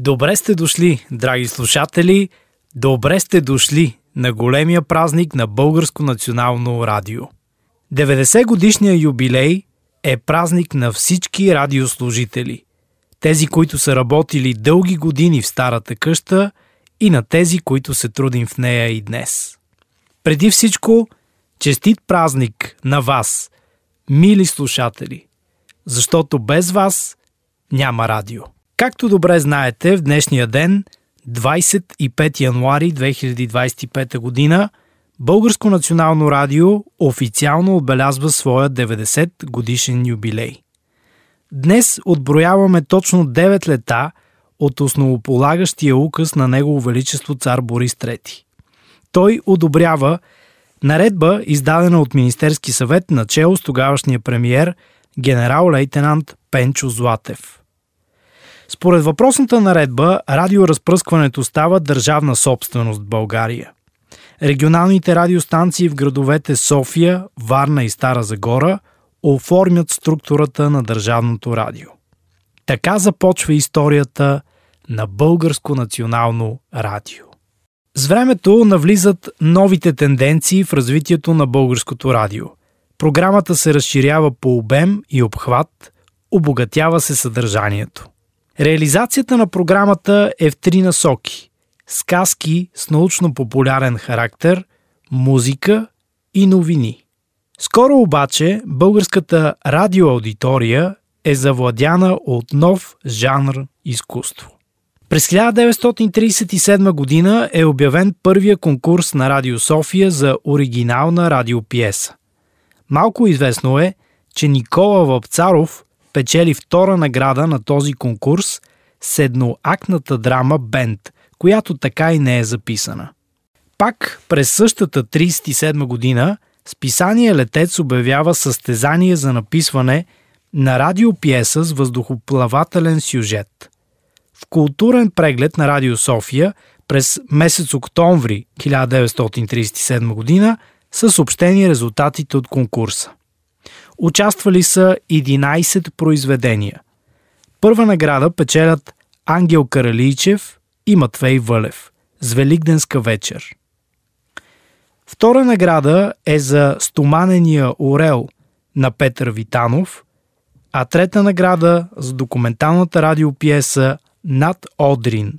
Добре сте дошли, драги слушатели! Добре сте дошли на големия празник на Българско национално радио. 90-годишния юбилей е празник на всички радиослужители. Тези, които са работили дълги години в старата къща и на тези, които се трудим в нея и днес. Преди всичко, честит празник на вас, мили слушатели, защото без вас няма радио. Както добре знаете, в днешния ден, 25 януари 2025 година, Българско национално радио официално отбелязва своя 90 годишен юбилей. Днес отброяваме точно 9 лета от основополагащия указ на Негово Величество цар Борис III. Той одобрява наредба, издадена от Министерски съвет начело с тогавашния премиер генерал-лейтенант Пенчо Златев. Според въпросната наредба, радиоразпръскването става държавна собственост в България. Регионалните радиостанции в градовете София, Варна и Стара Загора оформят структурата на държавното радио. Така започва историята на Българско национално радио. С времето навлизат новите тенденции в развитието на българското радио. Програмата се разширява по обем и обхват, обогатява се съдържанието. Реализацията на програмата е в 3 насоки – сказки с научно-популярен характер, музика и новини. Скоро обаче българската радиоаудитория е завладяна от нов жанр изкуство. През 1937 година е обявен първия конкурс на Радио София за оригинална радиопиеса. Малко известно е, че Никола Вапцаров печели втора награда на този конкурс с едноактната драма «Бент», която така и не е записана. Пак през същата 1937 година списание «Летец» обявява състезание за написване на радиопиеса с въздухоплавателен сюжет. В културен преглед на Радио София през месец октомври 1937 година са съобщени резултатите от конкурса. Участвали са 11 произведения. Първа награда печелят Ангел Каралийчев и Матвей Вълев с Великденска вечер. Втора награда е за Стоманения орел на Петър Витанов, а трета награда за документалната радиопиеса Над Одрин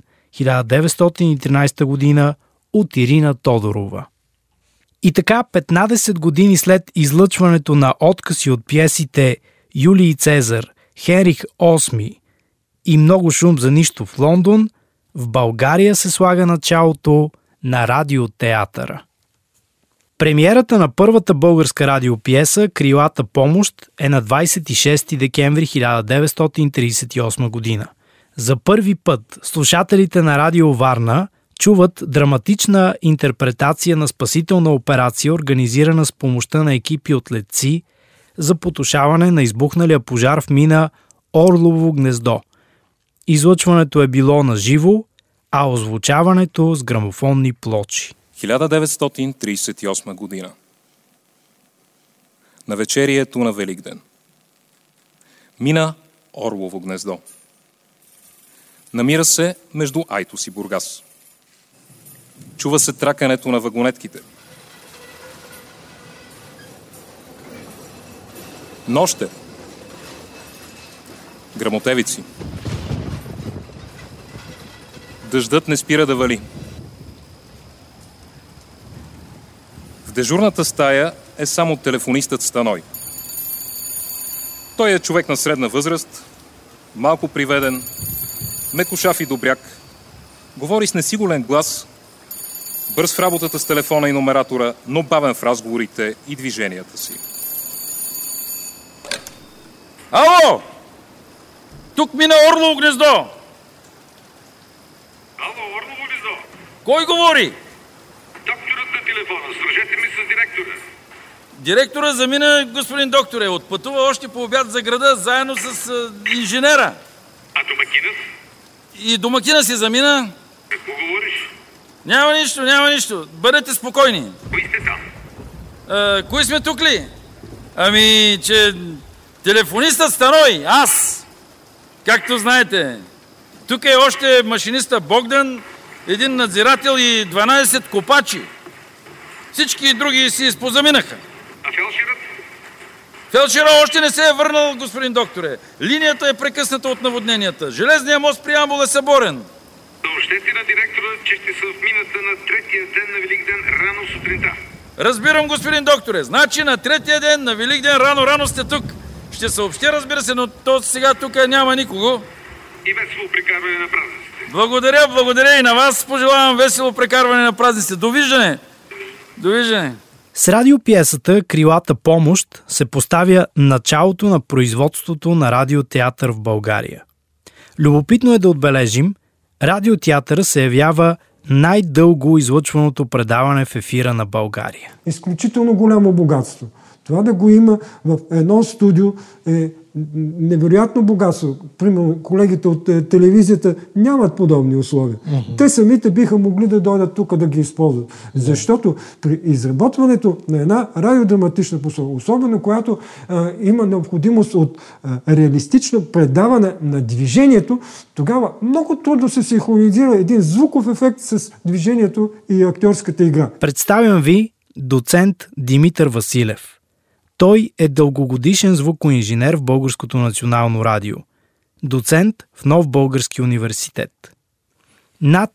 1913 година от Ирина Тодорова. И така, 15 години след излъчването на откъси от пиесите Юлий Цезар, Хенрих VIII и Много шум за нищо в Лондон, в България се слага началото на радиотеатъра. Премиерата на първата българска радиопиеса «Крилата помощ» е на 26 декември 1938 година. За първи път слушателите на Радио Варна чуват драматична интерпретация на спасителна операция, организирана с помощта на екипи от летци за потушаване на избухналия пожар в мина Орлово гнездо. Излъчването е било на живо, а озвучаването с грамофонни плочи. 1938 година. Навечерието на Великден. Мина Орлово гнездо. Намира се между Айтос и Бургас. Чува се тракането на вагонетките. Ноще. Грамотевици. Дъждът не спира да вали. В дежурната стая е само телефонистът Станой. Той е човек на средна възраст, малко приведен, мекошав и добряк, говори с несигурен глас, бърз в работата с телефона и номератора, но бавен в разговорите и движенията си. Ало! Тук мина Орлово гнездо! Ало, Орлово гнездо! Кой говори? Докторът на телефона, свържете ми с директора. Директора замина, господин докторе. Отпътува още по обяд за града, заедно с инженера. А домакинът? И домакина си замина. Какво говориш? Няма нищо. Бъдете спокойни. Кои сте там? Кои сме тук ли? Ами, че телефонистът Станой, аз, както знаете, Тук е още машиниста Богдан, един надзирател и 12 копачи. Всички други си изпозаминаха. А фелдшерът? Фелдшера още не се е върнал, господин докторе. Линията е прекъсната от наводненията. Железният мост при Ямбол е съборен. Съобщете на директора, че ще са в мината на третия ден на Великден рано сутринта. Разбирам, господин докторе. Значи на третия ден на Великден рано сте тук. Ще съобщя, разбира се, но то сега тук няма никого. И весело прекарване на празниците. Благодаря и на вас пожелавам весело прекарване на празниците. Довиждане! Довиждане! С радиопиесата «Крилата помощ» се поставя началото на производството на радиотеатър в България. Любопитно е да отбележим, радиотеатъра се явява най-дълго излъчваното предаване в ефира на България. Изключително голямо богатство. Това да го има в едно студио е невероятно богатство. Примерно, колегите от телевизията нямат подобни условия. Те самите биха могли да дойдат тук да ги използват. Защото при изработването на една радиодраматична посока, особено която има необходимост от реалистично предаване на движението, тогава много трудно се синхронизира един звуков ефект с движението и актьорската игра. Представям ви доцент Димитър Василев. Той е дългогодишен звукоинженер в Българското национално радио. Доцент в Нов български университет. Над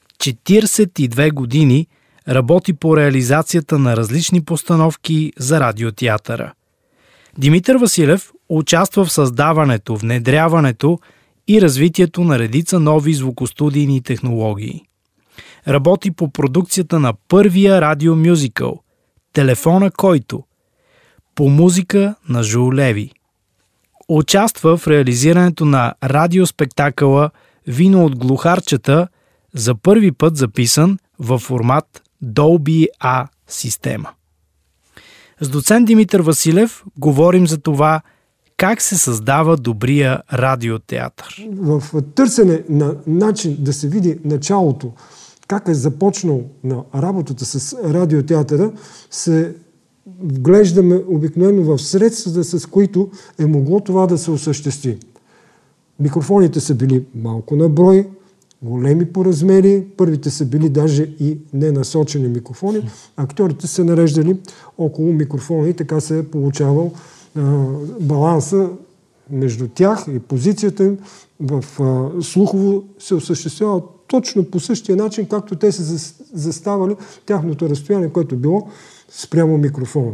42 години работи по реализацията на различни постановки за радиотеатъра. Димитър Василев участва в създаването, внедряването и развитието на редица нови звукостудийни технологии. Работи по продукцията на първия радиомюзикъл «Телефона който», по музика на Жул Леви. Участва в реализирането на радиоспектакъла «Вино от глухарчета», за първи път записан във формат Dolby A система. С доцент Димитър Василев говорим за това как се създава добрия радиотеатър. В търсене на начин да се види началото, как е започнал на работата с радиотеатъра, се вглеждаме обикновено в средствата, с които е могло това да се осъществи. Микрофоните са били малко на брой, големи по размери, първите са били даже и ненасочени микрофони. Актьорите са нареждали около микрофона и така се е получавал баланса между тях и позицията им в слухово се осъществява точно по същия начин, както те са заставали тяхното разстояние, което било спрямо микрофона.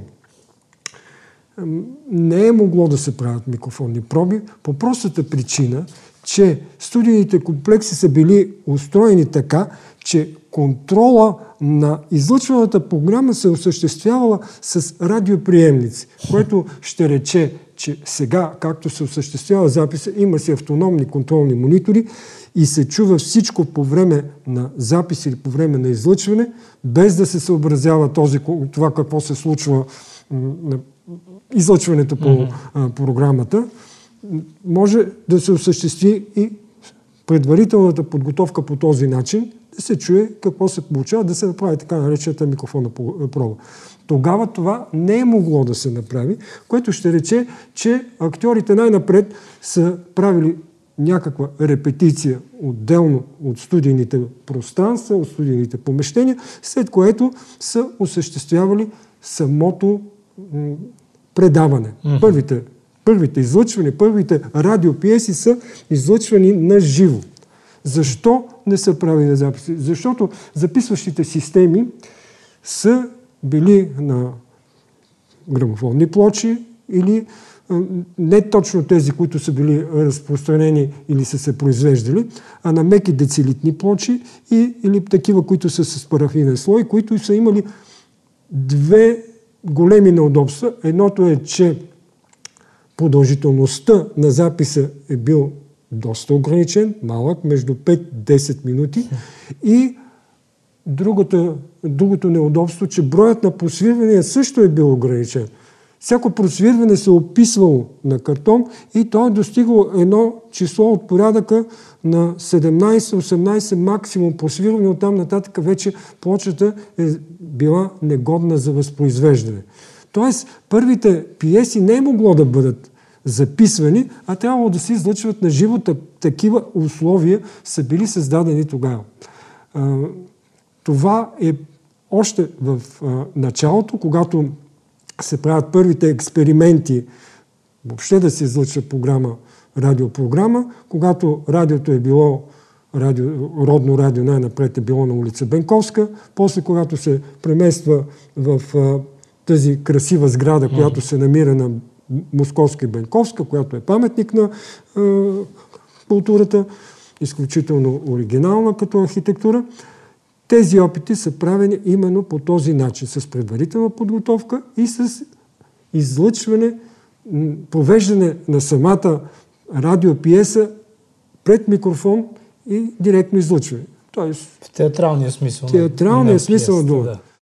Не е могло да се правят микрофонни проби по простата причина, че студийните комплекси са били устроени така, че контрола на излъчваната програма се осъществявала с радиоприемници, което ще рече, че сега, както се осъществява записа, има си автономни контролни монитори и се чува всичко по време на запис или по време на излъчване, без да се съобразява това какво се случва на излъчването по програмата. Може да се осъществи и предварителната подготовка по този начин, да се чуе какво се получава, да се направи така наречената микрофонна проба. Тогава това не е могло да се направи, което ще рече, че актьорите най-напред са правили някаква репетиция отделно от студийните пространства, от студийните помещения, след което са осъществявали самото предаване. Първите излъчвания, първите радиопиеси са излъчвани на живо. Защо не са правили записи? Защото записващите системи са били на грамофонни плочи или не точно тези, които са били разпространени или са се произвеждали, а на меки децилитни плочи или такива, които са с парафинен слой, които са имали две големи неудобства. Едното е, че продължителността на записа е бил доста ограничен, малък, между 5-10 минути. И другото неудобство, че броят на просвирвания също е бил ограничен. Всяко просвирване се описвало на картон и то е достигало едно число от порядъка на 17-18 максимум просвирване. Оттам нататък вече плочата е била негодна за възпроизвеждане. Тоест, първите пиеси не е могло да бъдат записвани, а трябвало да се излъчват на живо. Такива условия са били създадени тогава. Това е още в началото, когато се правят първите експерименти въобще да се излъчва радиопрограма, когато радиото е било родно радио, най-напред е било на улица Бенковска, после когато се премества в тази красива сграда, която се намира на Московска и Бенковска, която е паметник на културата, изключително оригинална като архитектура. Тези опити са правени именно по този начин, с предварителна подготовка и с излъчване, провеждане на самата радиопиеса пред микрофон и директно излъчване. Тоест, в театралния смисъл. Театралния смисъл на дума. Да.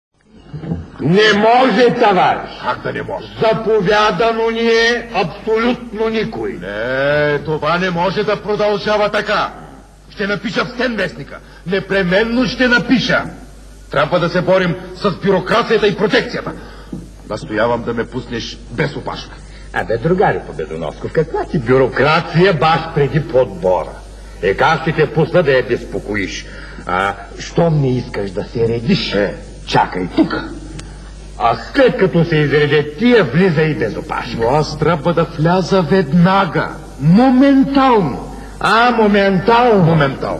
Не може, товарищ! Как да не може? Заповядано ни е абсолютно никой. Не, това не може да продължава така. Ще напиша в стен вестника. Непременно ще напиша. Трябва да се борим с бюрокрацията и протекцията. Настоявам да ме пуснеш без опашка. Абе, другари Победоносков, каква ти бюрокрация баш преди подбора? Как ще те пусна да я безпокоиш? Щом не искаш да се редиш, чакай тук. А след като се изредят тия, влиза и без опашка. Но аз трябва да вляза веднага. Моментално. Моментално? Моментално.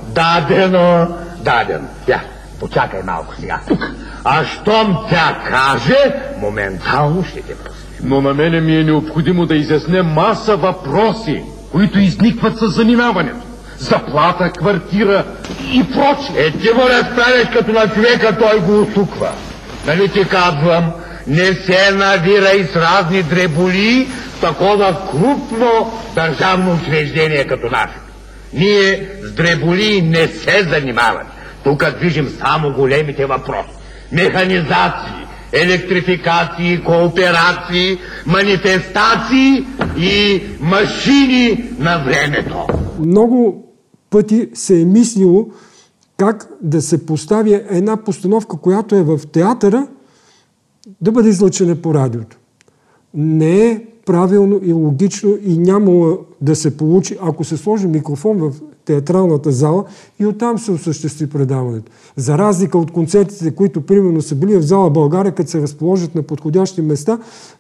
Дадено. Почакай малко сега тук. А щом тя каже, моментално ще те пусне. Но на мене ми е необходимо да изясня маса въпроси, които изникват с занимаването. Заплата, квартира и прочее. Ти му разправиш като на човека, той го усуква. Нали ти казвам, не се навирай с разни дреболи в такова крупно държавно учреждение като наше. Ние с дреболи не се занимаваме. Тук движим само големите въпроси. Механизации, електрификации, кооперации, манифестации и машини на времето. Много пъти се е мислило как да се постави една постановка, която е в театъра, да бъде излъчена по радиото. Не е правилно и логично и нямало да се получи, ако се сложи микрофон в театралната зала и оттам се осъществи предаването. За разлика от концертите, които примерно са били в зала България, като се разположат на подходящи места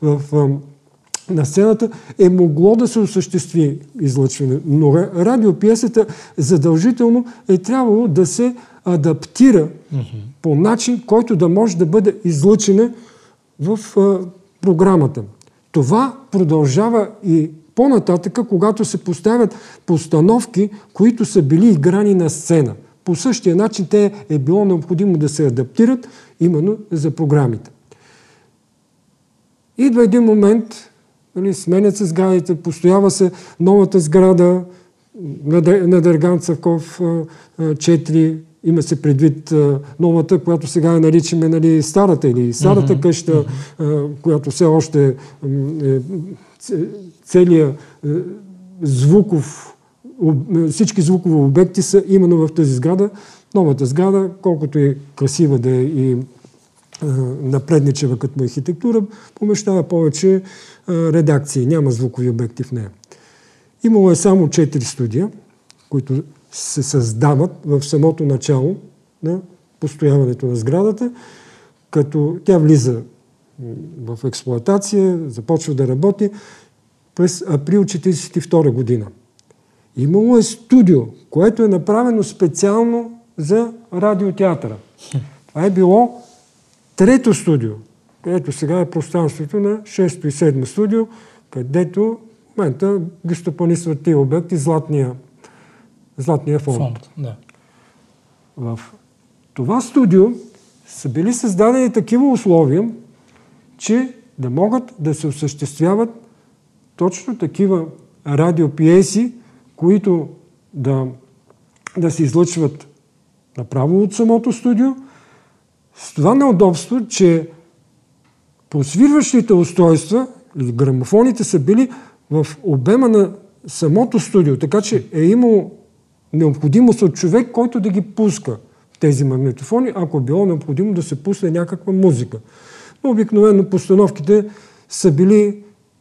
на сцената, е могло да се осъществи излъчване. Но радиопиесата задължително е трябвало да се адаптира по начин, който да може да бъде излъчена в програмата. Това продължава и по-нататъка, когато се поставят постановки, които са били играни на сцена. По същия начин те е било необходимо да се адаптират именно за програмите. Идва един момент, сменят се сградите, постоява се новата сграда на Дърган Църков 4, има се предвид новата, която сега я наричаме старата или старата къща, която все още целият всички звукови обекти са именно в тази сграда. Новата сграда, колкото е красива да е и напредничева като архитектура, помещава повече редакции. Няма звукови обекти в нея. Имало е само 4 студия, които се създават в самото начало на постояването на сградата, като тя влиза в експлоатация, започва да работи през април 1942 година. Имало е студио, което е направено специално за радиотеатъра. Това е било 3-то студио, където сега е пространството на 6-то и 7-то студио, където в момента ги стопанисват тия обекти Златния фонд. Да. В това студио са били създадени такива условия, че да могат да се осъществяват точно такива радиопиеси, които да се излъчват направо от самото студио, с това неудобство, че просвирващите устройства или грамофоните са били в обема на самото студио, така че е имало необходимост от човек, който да ги пуска тези магнитофони, ако е било необходимо да се пусне някаква музика. Но обикновено постановките са били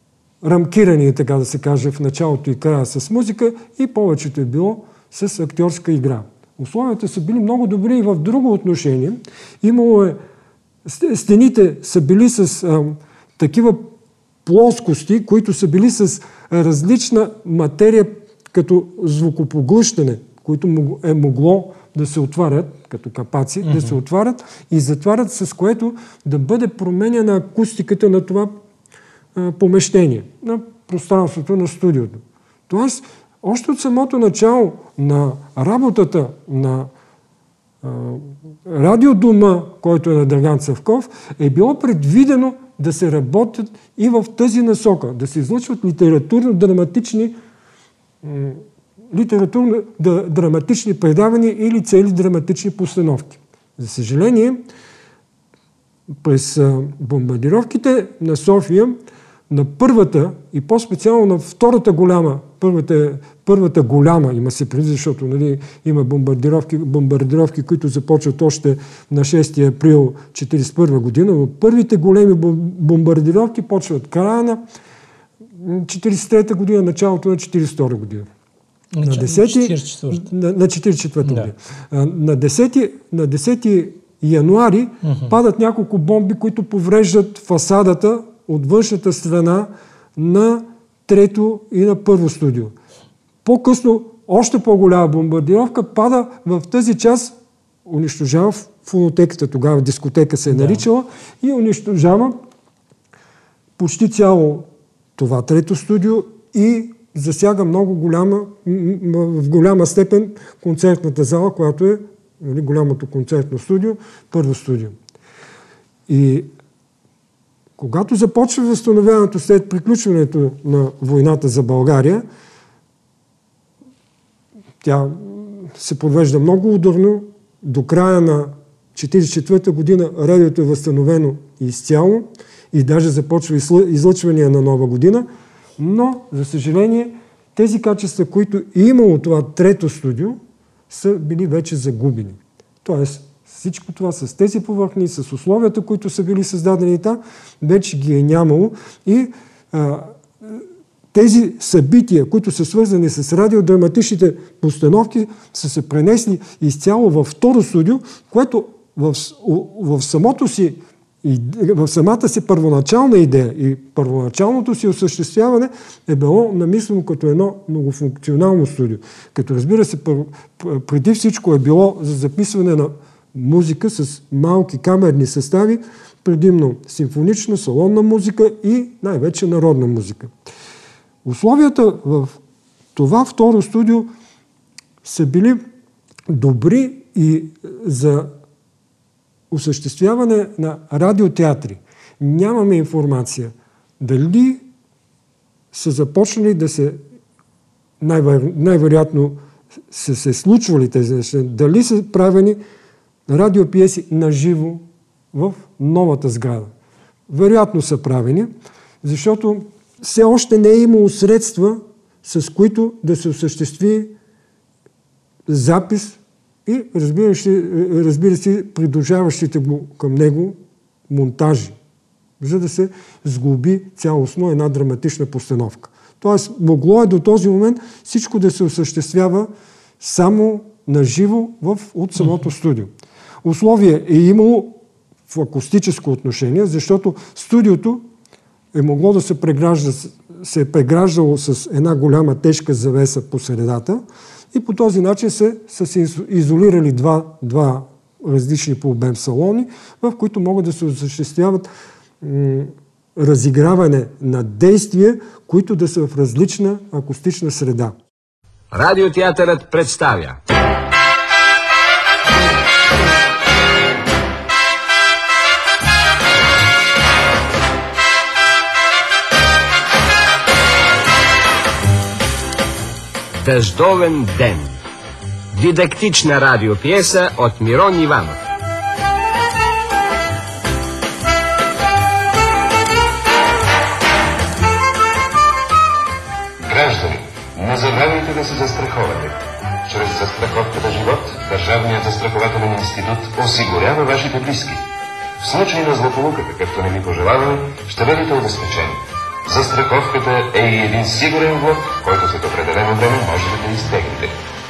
рамкирани, така да се каже, в началото и края с музика и повечето е било с актьорска игра. Условията са били много добри и в друго отношение. Имало е, стените са били с такива плоскости, които са били с различна материя като звукопоглъщане, които е могло да се отварят, като капаци, да се отварят и затварят, с което да бъде променена акустиката на това помещение, на пространството на студиото. Тоест, още от самото начало на работата на радиодома, който е на Драган Цъвков, е било предвидено да се работят и в тази насока, да се излъчват литературно-драматични предавания или цели драматични постановки. За съжаление, през бомбардировките на София, на първата и по-специално на втората голяма, първата голяма, има се преди, защото има бомбардировки, които започват още на 6 април 1941 година, но първите големи бомбардировки почват края на 1943 година, началото на 1942 година. На 1944 година. На 10 януари падат няколко бомби, които повреждат фасадата от външната страна на трето и на първо студио. По-късно, още по-голяма бомбардировка пада в тази част, унищожава фонотеката, тогава дискотека се е наричала, и унищожава почти цяло това трето студио и засяга в голяма степен концертната зала, която е голямото концертно студио, първо студио. И когато започва възстановяването след приключването на войната за България, тя се подвежда много ударно. До края на 1944 година радиото е възстановено изцяло и даже започва излъчвания на Нова година, но, за съжаление, тези качества, които е имало това трето студио, са били вече загубени. Тоест, всичко това с тези повърхни, с условията, които са били създадени там, вече ги е нямало и тези събития, които са свързани с радиодраматичните постановки, са се пренесли изцяло във второ студио, което в самата си първоначална идея и първоначалното си осъществяване е било намислено като едно многофункционално студио. Като, разбира се, преди всичко е било за записване на музика с малки камерни състави, предимно симфонична, салонна музика и най-вече народна музика. Условията в това второ студио са били добри и за осъществяване на радиотеатри. Нямаме информация дали са започнали да се, най-вероятно са се случвали тези неща, дали са правени радиопиеси на живо в новата сграда. Вероятно са правени, защото все още не е имало средства, с които да се осъществи запис и, разбира се, придружаващите го към него монтажи, за да се сглоби цялостно една драматична постановка. Тоест, могло е до този момент всичко да се осъществява само на живо от самото студио. Условие е имало в акустическо отношение, защото студиото е могло да се е преграждало с една голяма тежка завеса по средата и по този начин са се изолирали два различни по обем салони, в които могат да се осъществяват разиграване на действия, които да са в различна акустична среда. Радиотеатърът представя Дъждовен ден. Дидактична радиопиеса от Мирон Иванов. Граждани, не забравяйте да се застраховате. Чрез застраховката живот, Държавният застрахователен институт осигурява вашите близки. В случай на злополука, какъвто не ви пожелаваме, ще бъдете обезпечени. Застраховката е и един сигурен влог, който след определено време можете да изтеглите.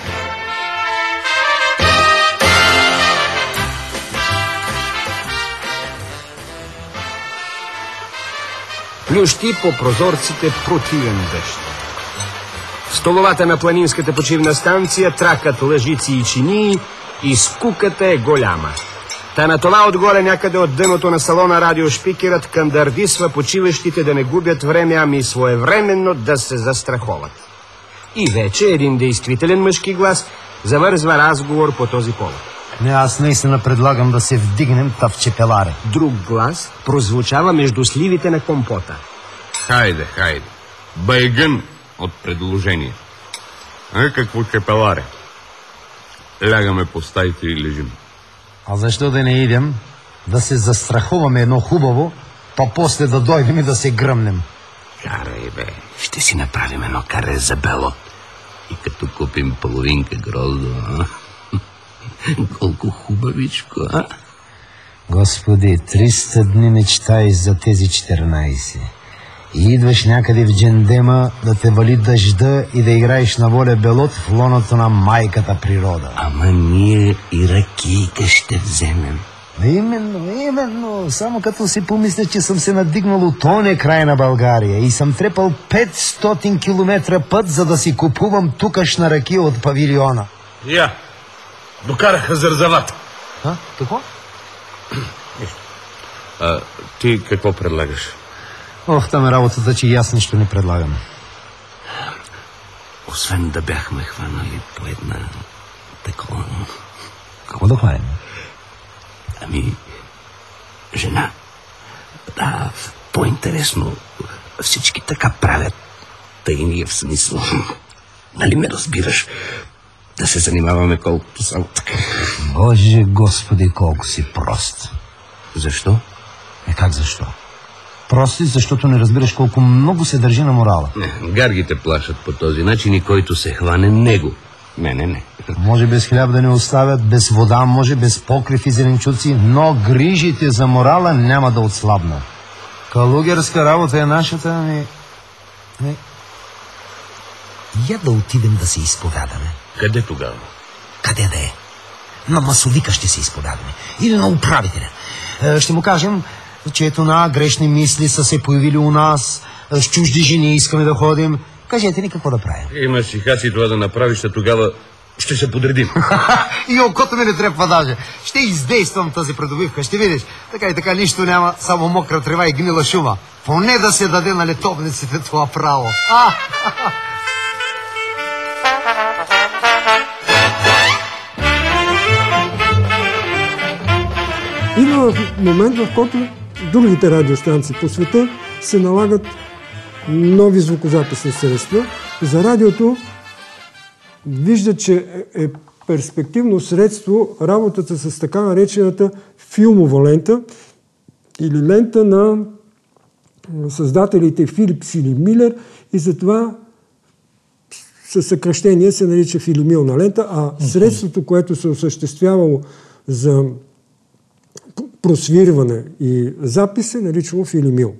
Плющи по прозорците противен дъжд. В столовата на планинската почивна станция тракат лъжици и чинии и скуката е голяма. Та на това отгоре някъде от дъното на салона радиошпикерът кандардисва почиващите да не губят време, ами своевременно да се застраховат. И вече един действителен мъжки глас завързва разговор по този повод. Не, аз наистина предлагам да се вдигнем та в чепеларе. Друг глас прозвучава между сливите на компота. Хайде. Байгън от предложение. Какво чепеларе? Лягаме по стаите и лежим. А защо да не идем да се застрахуваме едно хубаво, па после да дойдем и да се гръмнем? Карай, бе, ще си направим едно каре за белот. И като купим половинка гроздо, колко хубавичко, а? Господи, 300 дни мечтай за тези 14. И идваш някъде в джендема да те вали дъжда и да играеш на воля белот в лоното на майката природа. Ама ние и ракийка ще вземем. Именно. Само като си помисля, че съм се надигнал от оня край на България и съм трепал 500 км път, за да си купувам тукашна ракия от павилиона. Я, докараха зързавата. Какво? Ти какво предлагаш? Там е работата, че и аз нищо не предлагам. Освен да бяхме хванали по една такова... Какво да хванем? Ами, жена. Да, по-интересно. Всички така правят. Тъй ние в смисъл. Нали ме разбираш? Да се занимаваме колкото само така. Боже Господи, колко си прост. Защо? Как защо? Прости, защото не разбираш колко много се държи на морала. Не, гаргите плашат по този начин и който се хване него. Не. Може без хляб да не оставят, без вода, може без покрив и зеленчуци, но грижите за морала няма да отслабнат. Калугерска работа е нашата, ами... Я да отидем да се изповядаме. Къде тогава? Къде да е? На масовика ще се изповядаме. Или на управителя. Ще му кажем, че ето грешни мисли са се появили у нас, с чужди жени искаме да ходим. Кажете ни какво да правим. Имаш си хаси това да направиш, а тогава ще се подредим. И окото ми не трепва даже. Ще издействам тази придобивка, ще видиш. Така и така нищо няма, само мокра трева и гнила шума. Поне да се даде на летовниците това право. Има момент, в който другите радиостанции по света се налагат нови звукозаписни средства. За радиото вижда, че е перспективно средство работата с така наречената филмова лента или лента на създателите Филипс или Милер и затова със съкращение се нарича филимилна лента, а средството, което се осъществявало за просвирване и запис се наричало филимил.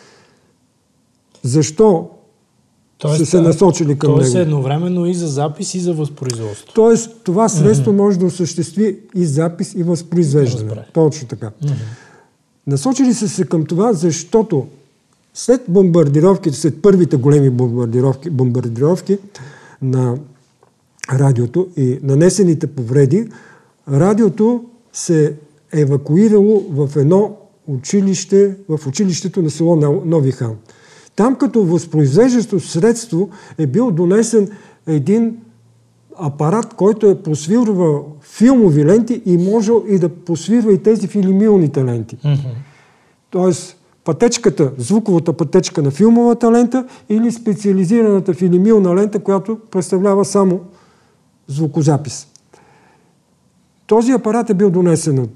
Защо са се насочили към него? Тоест едновременно и за запис, и за възпроизводство. Тоест това средство може да осъществи и запис, и възпроизвеждане. Точно така. Насочили са се към това, защото след бомбардировките, след първите големи бомбардировки на радиото и нанесените повреди, радиото се евакуирало в едно училище, в училището на село Нови хан. Там като възпроизвеждащо средство е бил донесен един апарат, който е посвирвал филмови ленти и можел и да посвирва и тези филимилните ленти. Тоест пътечката, звуковата пътечка на филмовата лента или специализираната филимилна лента, която представлява само звукозапис. Този апарат е бил донесен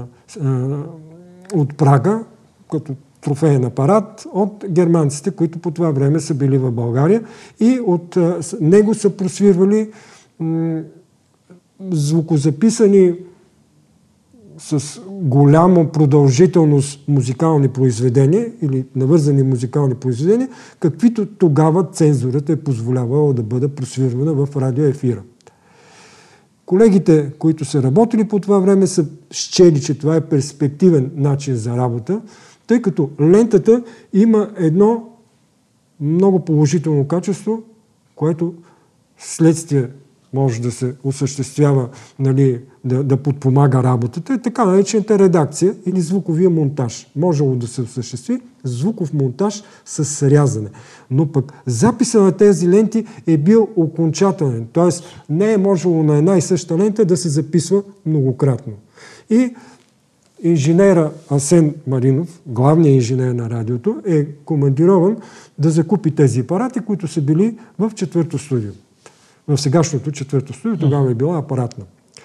от Прага, като трофеен апарат, от германците, които по това време са били в България и от него са просвирвали звукозаписани с голяма продължителност музикални произведения или навързани музикални произведения, каквито тогава цензурата е позволявала да бъде просвирвана в радиоефира. Колегите, които са работили по това време, са счели, че това е перспективен начин за работа, тъй като лентата има едно много положително качество, което следствие може да се осъществява, нали, да подпомага работата, е така наречената редакция или звуковия монтаж. Можело да се осъществи звуков монтаж с срязане. Но пък записа на тези ленти е бил окончателен, т.е. не е можело на една и съща лента да се записва многократно. И инженера Асен Маринов, главният инженер на радиото, е командирован да закупи тези апарати, които са били в четвърто студио. В сегашното четвърто студио, тогава е била апаратна.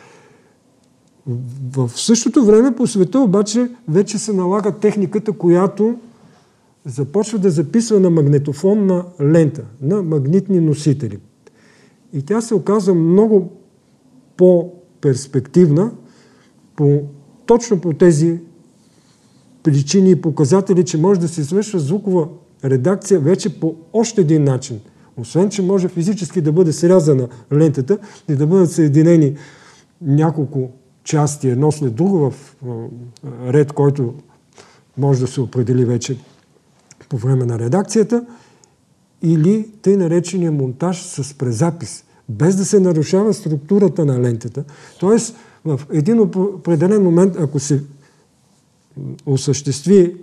В същото време по света обаче вече се налага техниката, която започва да записва на магнетофонна лента, на магнитни носители. И тя се оказа много по-перспективна точно по тези причини и показатели, че може да се извършва звукова редакция вече по още един начин. Освен, че може физически да бъде срязана лентата и да бъдат съединени няколко части едно след друго в ред, който може да се определи вече по време на редакцията, или тъй наречения монтаж с презапис, без да се нарушава структурата на лентата. Тоест, в един определен момент, ако се осъществи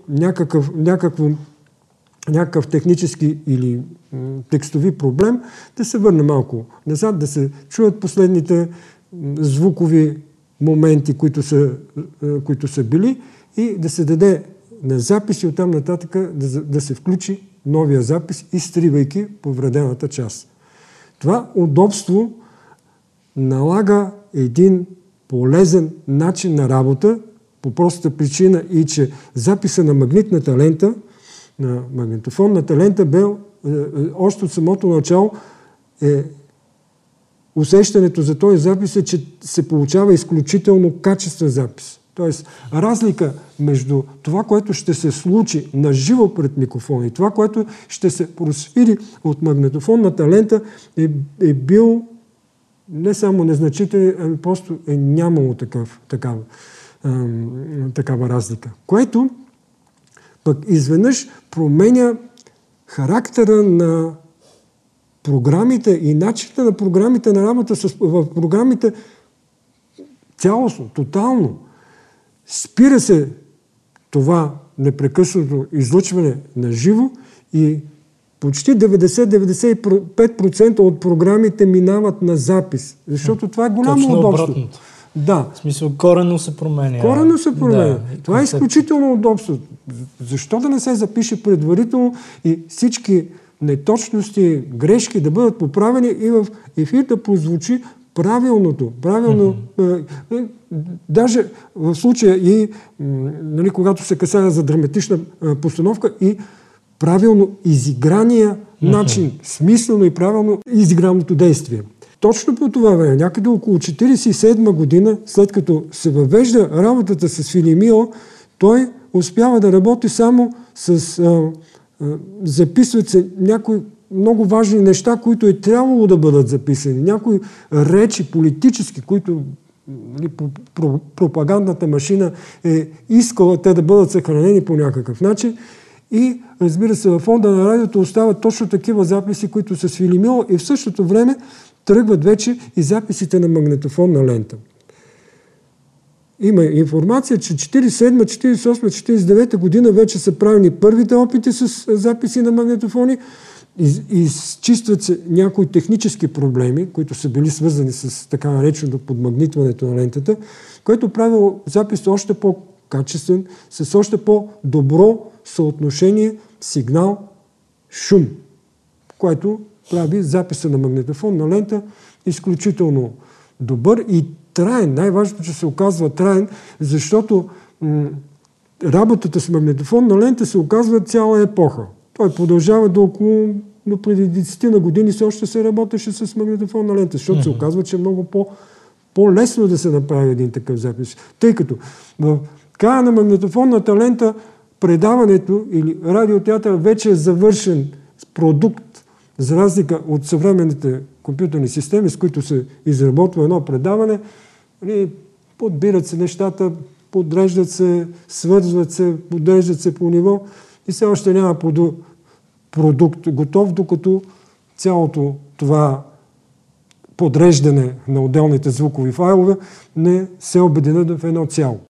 някакъв технически или текстови проблем, да се върне малко назад, да се чуят последните звукови моменти, които са били, и да се даде на запис и оттам нататък да се включи новия запис, изтривайки повредената част. Това удобство налага един полезен начин на работа, по простата причина и че записа на магнитната лента, на магнитофонната лента бе още от самото начало усещането за този запис е, че се получава изключително качествен запис. Тоест, разлика между това, което ще се случи на живо пред микрофона и това, което ще се просвири от магнитофонната лента е бил не само незначителен, ами просто е нямало такава разлика. Което пък изведнъж променя характера на програмите и начините на програмите на работа в програмите цялостно, тотално. Спира се това непрекъснато излъчване на живо и почти 90-95% от програмите минават на запис. Защото това е голямо точно удобство. Обратното. Да. В смисъл, коренно се променя. Коренно се променя. Да, това е изключително удобство. Защо да не се запише предварително и всички неточности, грешки да бъдат поправени и в ефир да прозвучи правилното. Правилно. Даже в случая и нали, когато се касае за драматична постановка и правилно изиграния начин, смислено и правилно изиграното действие. Точно по това време, някъде около 1947 година, след като се въвежда работата с Филимио, той успява да работи само с записват се някои много важни неща, които е трябвало да бъдат записани. Някои речи политически, които пропагандната машина е искала те да бъдат съхранени по някакъв начин. И, разбира се, във фонда на радиото остават точно такива записи, които са с Филимио, и в същото време тръгват вече и записите на магнетофонна лента. Има информация, че 47, 48, 49 година вече са правени първите опити с записи на магнетофони. Изчистват се някои технически проблеми, които са били свързани с така нареченото подмагнитването на лентата, което правило запис още по-качествен, с още по-добро съотношение сигнал-шум, което прави записа на магнетофонна лента изключително добър и траен. Най-важното, че се оказва траен, защото работата с магнетофонна лента се оказва цяла епоха. Той продължава до около преди 10 на години все още се работеше с магнетофонна лента, защото се оказва, че е много по-лесно да се направи един такъв запис. Тъй като в края на магнитофонната лента предаването или радиотеатър вече е завършен продукт, за разлика от съвременните компютърни системи, с които се изработва едно предаване, подбират се нещата, подреждат се, свързват се, подреждат се по ниво и все още няма продукт готов, докато цялото това подреждане на отделните звукови файлове не се обединят в едно цяло.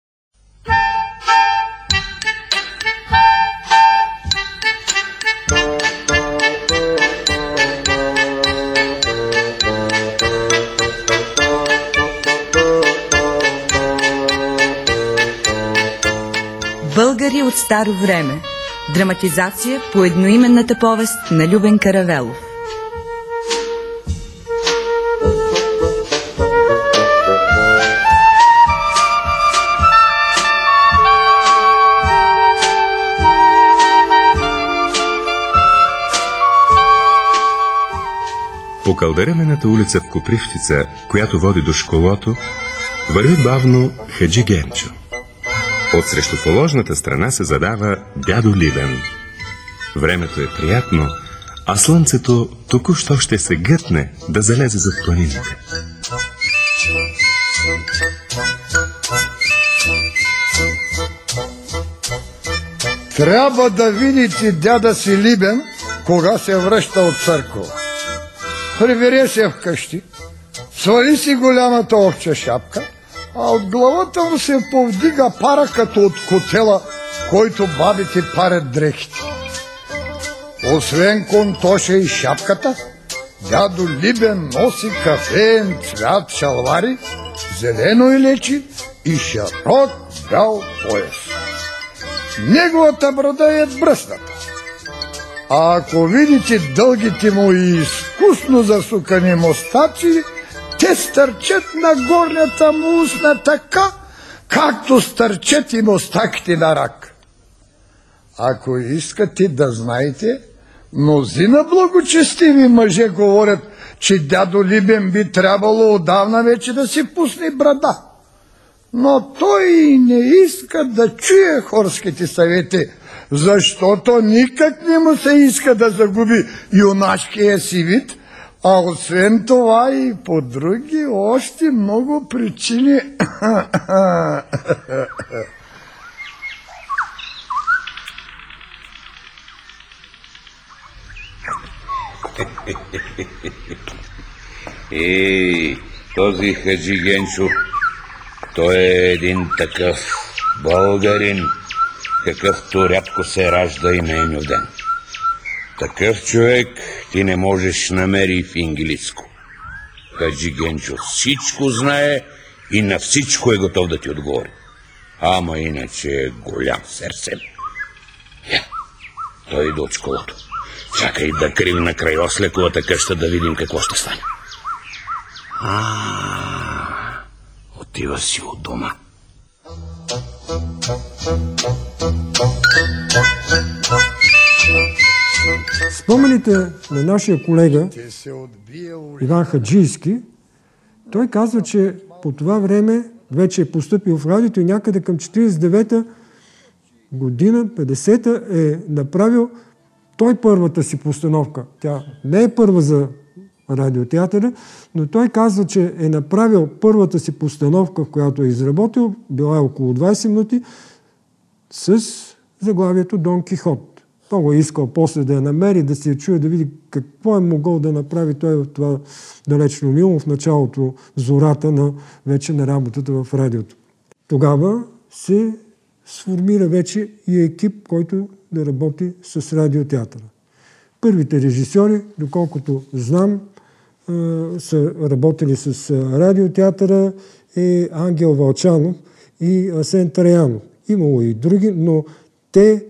Българи от старо време. Драматизация по едноименната повест на Любен Каравелов. По калдеремената улица в Копривщица, която води до школото, върви бавно Хаджи Генчо. От срещуположната страна се задава дядо Ливен. Времето е приятно, а слънцето току-що ще се гътне да залезе зад планините. Трябва да видите дяда си Либен, кога се връща от църква. Прибере се вкъщи, свали си голямата овча шапка, а от главата му се повдига пара като от котела, който бабите парят дрехите. Освен контоша и шапката, дядо Либен носи кафеен цвят шалвари, зелено илечи и широк бял пояс. Неговата брада е бръсната. А ако видите дългите му и изкусно засукани мустаци, те стърчат на горната му устна така, както стърчат и мустаките на рак. Ако искате да знаете, мнозина благочестиви мъже говорят, че дядо Либен би трябвало отдавна вече да си пусне брада. Но той не иска да чуе хорските съвети, защото никак не му се иска да загуби юнашкия си вид, а освен това и по други още много причини. Този Хаджи Генчо, той е един такъв българин, какъвто рядко се ражда и на един ден. Такъв човек ти не можеш намери в инглиско. Хаджи Генчо всичко знае и на всичко е готов да ти отговори. Ама иначе е голям сърцем. Той иде от школото. Чакай да кривна край Ослековата къща да видим какво ще стане. Отива си от дома. Спомените на нашия колега Иван Хаджийски, той казва, че по това време вече е постъпил в радиото и някъде към 49-та година, 50-та е направил той първата си постановка. Тя не е първа за радиотеатъра, но той казва, че е направил първата си постановка, в която е изработил, била е около 20 минути, с заглавието Дон Кихот. Много е искал после да я намери, да се я чуе, да види какво е могъл да направи той в това далечно минало, в началото, зората на вече на работата в радиото. Тогава се сформира вече и екип, който да работи с радиотеатъра. Първите режисьори, доколкото знам, са работили с радиотеатъра, е Ангел Вълчанов и Асен Траянов. Имало и други, но те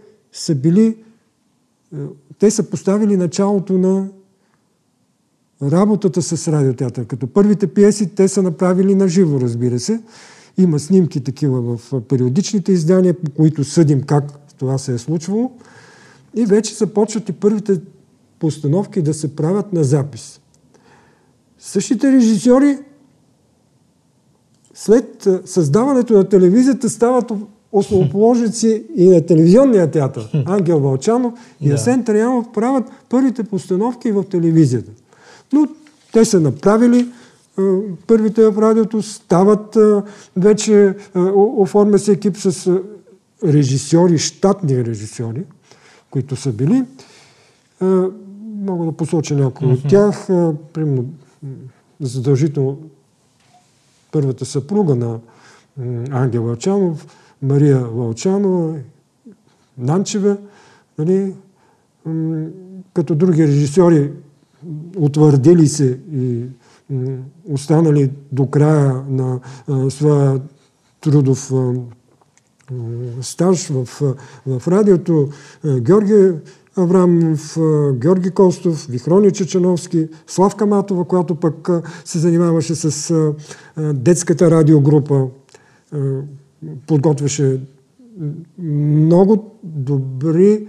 са поставили началото на работата с радиотеатър. Като първите пиеси те са направили на живо, разбира се. Има снимки такива в периодичните издания, по които съдим как това се е случвало. И вече започват и първите постановки да се правят на запис. Същите режисьори След създаването на телевизията стават основоположници и на телевизионния театър. Ангел Вълчанов и Асен Траянов правят първите постановки в телевизията. Но те са направили първите в радиото, стават вече, оформя се екип с режисьори, щатни режисьори, които са били. Мога да посоча някои от тях. Примерно, задължително първата съпруга на Ангел Вълчанов, Мария Вълчанова, Нанчева, нали, като други режисьори, утвърдили се и останали до края на своя трудов стаж в радиото, Георги Аврамов, Георги Костов, Вихрони Чечановски, Славка Матова, която пък се занимаваше с детската радиогрупа, подготвяше много добри.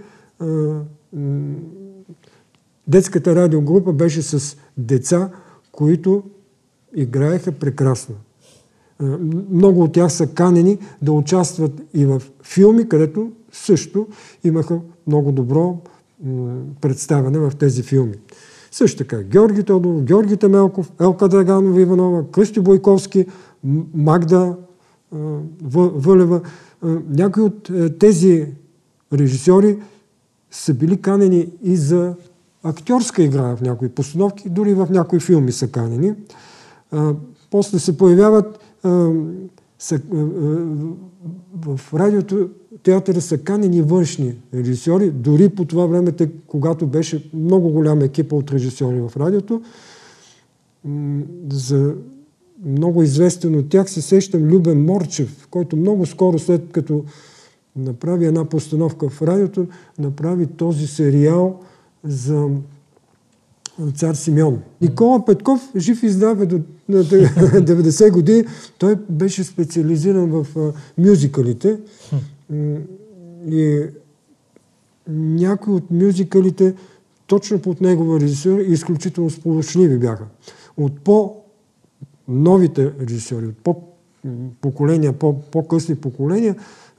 Детската радиогрупа беше с деца, които играеха прекрасно. Много от тях са канени да участват и в филми, където също имаха много добро представяне в тези филми. Също така Георги Тодоров, Георги Темелков, Елка Драганова Иванова, Кръстю Бойковски, Магда Вълева. Някои от тези режисьори са били канени и за актьорска игра в някои постановки, дори в някои филми са канени. После се появяват в радиото, театъра са канени външни режисьори, дори по това време, когато беше много голям екип от режисьори в радиото. За много известен от тях се сещам Любен Морчев, който много скоро, след като направи една постановка в радиото, направи този сериал за Цар Симеон. Никола Петков, жив и здрав до 90 години, той беше специализиран в мюзикалите. И някои от мюзикалите, точно под негова режисура, изключително сполучливи бяха. От по-новите режисьори, от по-поколения, по-късни поколения,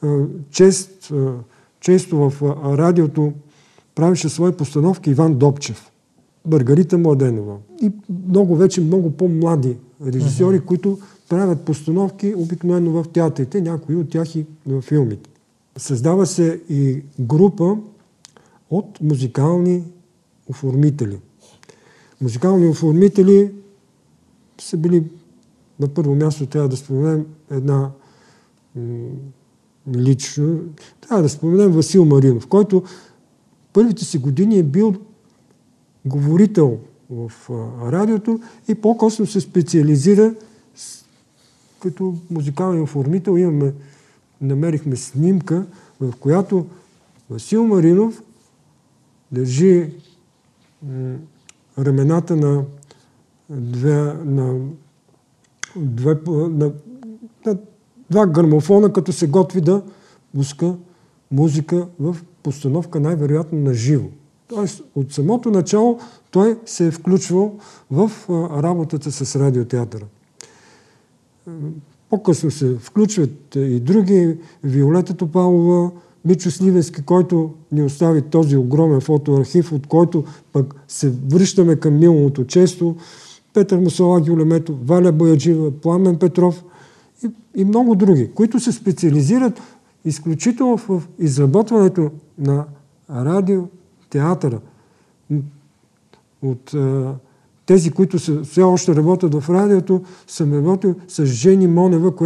често в радиото правеше свои постановки Иван Добчев, Маргарита Младенова и много по-млади режисьори, които правят постановки обикновено в театрите, някои от тях и в филмите. Създава се и група от музикални оформители. Музикални оформители са били, на първо място трябва да споменем една лично, трябва да споменем Васил Маринов, който първите си години е бил говорител в радиото и по-късно се специализира като музикален оформител. Намерихме снимка, в която Васил Маринов държи рамената на два грамофона, като се готви да пуска музика в постановка, най-вероятно на живо. Тоест, от самото начало той се е включвал в работата с радиотеатъра. По-късно се включват и други, Виолета Топалова, Мичо Сливенски, който ни остави този огромен фотоархив, от който пък се връщаме към миналото често, Петър Мусала Гюлеметов, Валя Бояджива, Пламен Петров и много други, които се специализират изключително в изработването на радиотеатъра. От тези, които все още работят в радиото, съм работил с Жени Монева,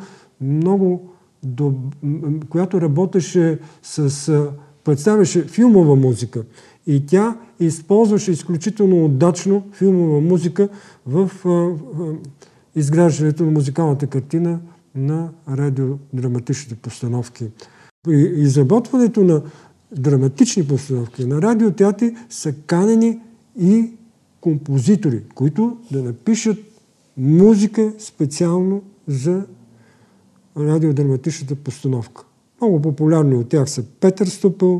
която работеше представяше филмова музика. И тя използваше изключително удачно филмова музика в изграждането на музикалната картина на радиодраматичните постановки. При изработването на драматични постановки на радиотеатри са канени и композитори, които да напишат музика специално за радиодраматичната постановка. Много популярни от тях са Петър Ступъл,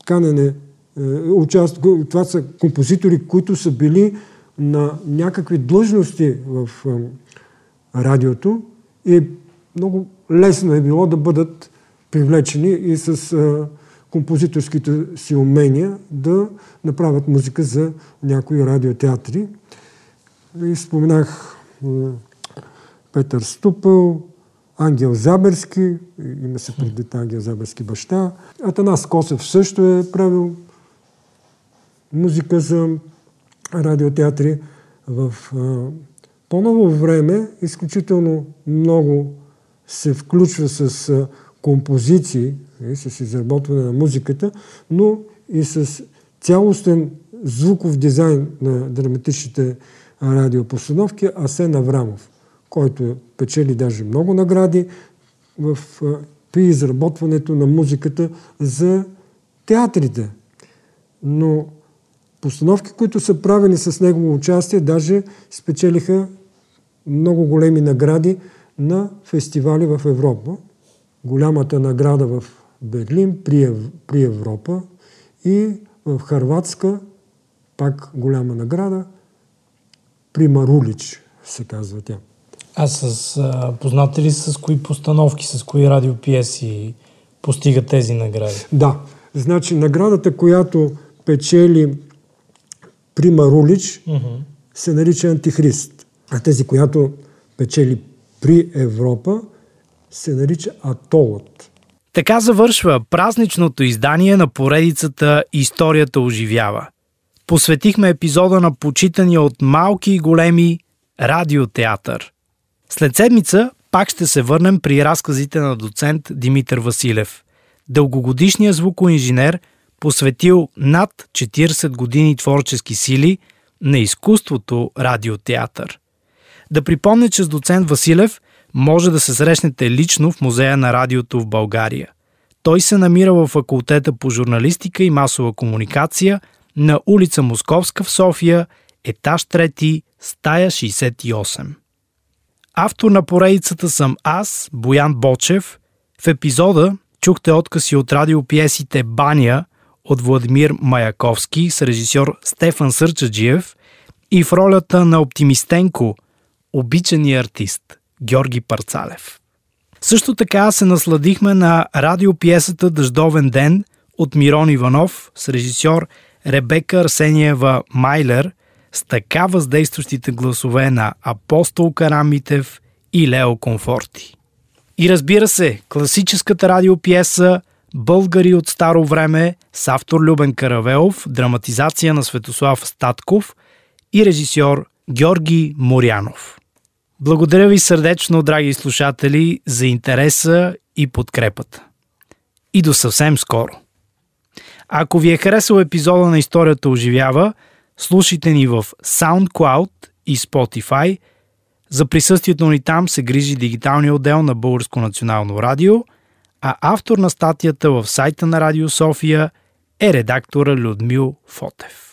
това са композитори, които са били на някакви длъжности в радиото И много лесно е било да бъдат привлечени и с композиторските си умения да направят музика за някои радиотеатри. И споменах Петър Ступъл, Ангел Заберски, има се предвид Ангел Заберски баща. Атанас Косев също е правил музика за радиотеатри. В по-ново време изключително много се включва с композиции, с изработване на музиката, но и с цялостен звуков дизайн на драматичните радиопостановки Асен Аврамов, който печели даже много награди при изработването на музиката за театрите. Но постановки, които са правени с негово участие, даже спечелиха много големи награди на фестивали в Европа. Голямата награда в Берлин при Европа и в Хърватска пак голяма награда при Марулич, се казва тя. Познате ли с кои постановки, с кои радиопиеси постигат тези награди? Да, значи наградата, която печели при Марулич, се нарича Антихрист. А тези, която печели при Европа, се нарича Атолът. Така завършва празничното издание на поредицата «Историята оживява». Посветихме епизода на почитания от малки и големи радиотеатър. След седмица пак ще се върнем при разказите на доцент Димитър Василев, дългогодишният звукоинженер, посветил над 40 години творчески сили на изкуството радиотеатър. Да припомня, че с доцент Василев може да се срещнете лично в Музея на радиото в България. Той се намира във факултета по журналистика и масова комуникация на улица Московска в София, етаж 3, стая 68. Автор на поредицата съм аз, Боян Бочев. В епизода чухте откъси от радиопиесите «Баня» от Владимир Маяковски с режисьор Стефан Сърчаджиев и в ролята на Оптимистенко, обичания артист Георги Парцалев. Също така се насладихме на радиопиесата «Дъждовен ден» от Мирон Иванов с режисьор Ребека Арсениева Майлер с така въздействащите гласове на Апостол Карамитев и Лео Комфорти. И разбира се, класическата радиопиеса «Българи от старо време» с автор Любен Каравелов, драматизация на Светослав Статков и режисьор Георги Морянов. Благодаря ви сърдечно, драги слушатели, за интереса и подкрепата. И до съвсем скоро. Ако ви е харесал епизода на Историята оживява, слушайте ни в SoundCloud и Spotify. За присъствието ни там се грижи дигиталния отдел на Българско национално радио, а автор на статията в сайта на Радио София е редактора Людмил Фотев.